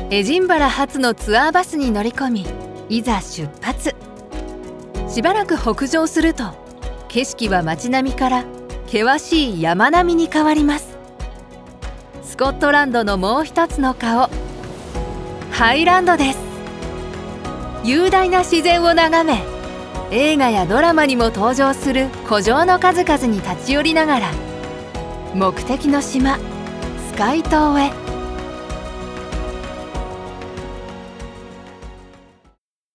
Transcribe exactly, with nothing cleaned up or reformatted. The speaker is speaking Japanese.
エジンバラ発のツアーバスに乗り込み、いざ出発。しばらく北上すると、景色は街並みから険しい山並みに変わります。スコットランドのもう一つの顔、ハイランドです。雄大な自然を眺め、映画やドラマにも登場する古城の数々に立ち寄りながら、目的の島スカイ島へ。